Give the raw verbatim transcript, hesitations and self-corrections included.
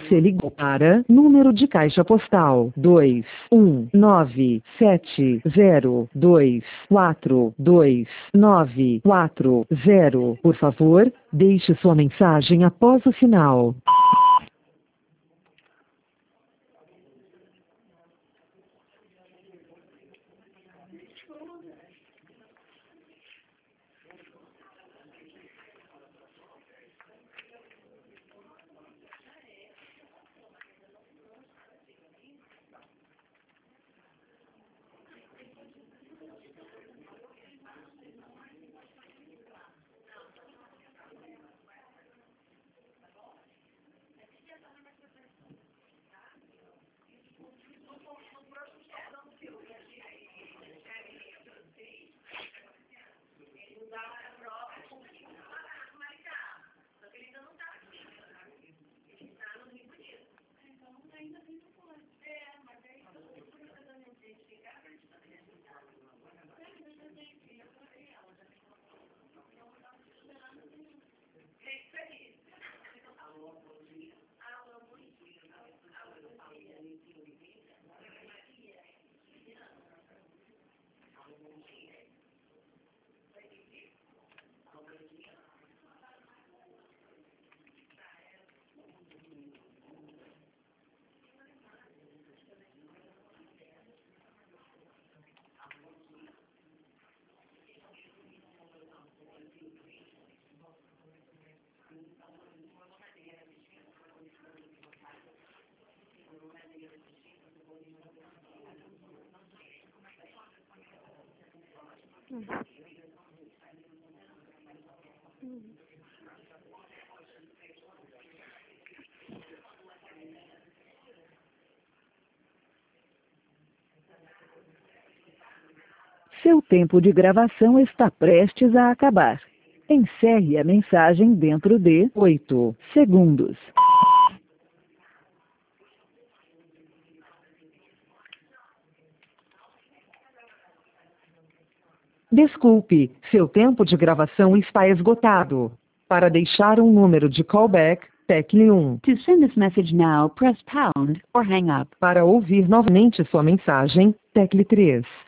Você ligou para número de caixa postal dois um nove sete zero dois quatro dois nove quatro zero. Por favor, deixe sua mensagem após o sinal. Seu tempo de gravação está prestes a acabar. Encerre a mensagem dentro de oito segundos. Desculpe, seu tempo de gravação está esgotado. Para deixar um número de callback, tecle um. To send this message now, press pound or hang up. Para ouvir novamente sua mensagem, tecle três.